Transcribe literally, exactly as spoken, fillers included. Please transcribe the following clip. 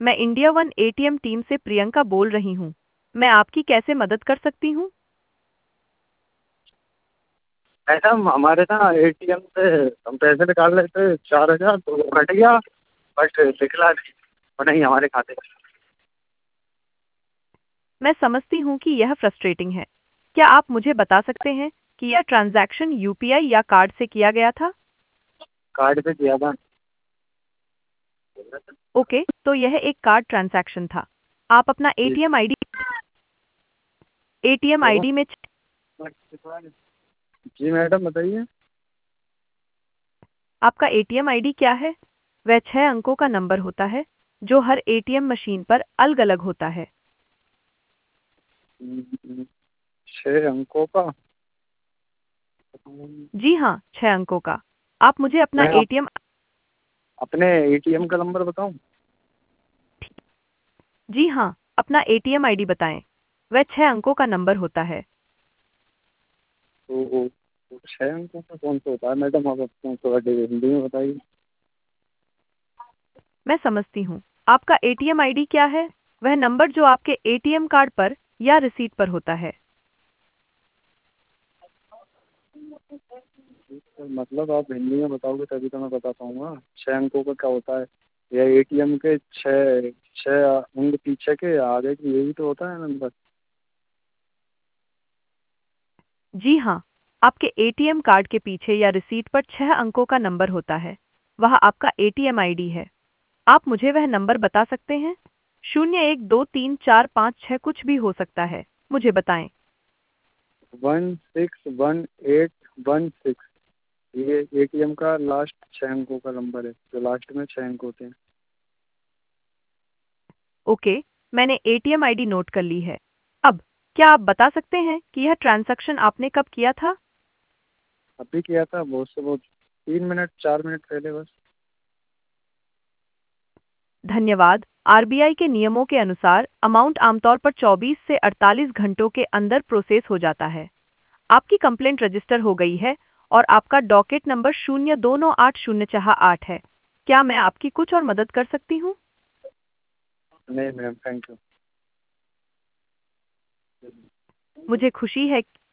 मैं India one ATM team से प्रियंका बोल रही हूँ। मैं आपकी कैसे मदद कर सकती हूँ? मैडम हमारे ना एटीएम से हम पैसे निकाल रहे थे चार हजार, तो वो कट गया, बट दिखला नहीं और नहीं हमारे खाते में। मैं समझती हूँ कि यह फ्रस्ट्रेटिंग है। क्या आप मुझे बता सकते हैं कि यह ट्रांजैक्शन यूपीआई या कार्ड से किया गया था? कार्ड से किया था। ओके, तो यह एक कार्ड ट्रांजैक्शन था। आप अपना जी। एटीएम आईडी एटीएम तो आईडी में जी मैडम बताइए। आपका एटीएम आईडी क्या है? वह छह अंकों का नंबर होता है जो हर एटीएम मशीन पर अलग-अलग होता है। हम्म, छः अंकों का। जी हाँ, छह अंकों का। आप मुझे अपना मैं आप एटीएम अपने एटीएम का नंबर बताऊं? जी हाँ, अपना एटीएम आईडी बताएं। वह छह अंकों का नंबर होता है। तो वो वो छः अंकों का कौन सा होता है मैडम? आप अपने थोड़ा हिंदी में बताइए। मैं समझती हूँ। आपका एटीएम आईडी क्या है? वह नंबर जो आपके एटीएम कार्ड पर या रिसीट पर होता है। तो मतलब आप हिंदी में बताओगे तभी तो मैं बता पाऊंगा। छः अंकों का क्या होता है? या एटीएम के छः छः अंक पीछे के आगे की, यही तो होता है नंबर। जी हाँ, आपके एटीएम कार्ड के पीछे या रिसीट पर छह अंकों का नंबर होता है। वह आपका एटीएम आईडी है। आप मुझे वह नंबर बता सकते हैं? शून्य एक दो तीन चार पाँच छः कुछ भी हो सकता है। मुझे बताएं। One six one eight one six, ये एटीएम का लास्ट छः अंकों का नंबर है, जो लास्ट में छः अंक होते हैं। ओके, मैंने एटीएम आईडी नोट कर ली है। अब क्या आप बता सकते हैं कि यह ट्रांजैक्शन आपने कब किया था? अभी किया था, बहुत से बहुत तीन मिनट चार मिनट पहले बस। धन्यवाद। आरबीआई के नियमों के अनुसार अमाउंट आमतौर पर चौबीस से अड़तालीस घंटों के अंदर प्रोसेस हो जाता है। आपकी कंप्लेंट रजिस्टर हो गई है और आपका डॉकेट नंबर शून्य दो नौ आठ शून्य चाह आठ है। क्या मैं आपकी कुछ और मदद कर सकती हूँ? नहीं मैम, थैंक यू। मुझे खुशी है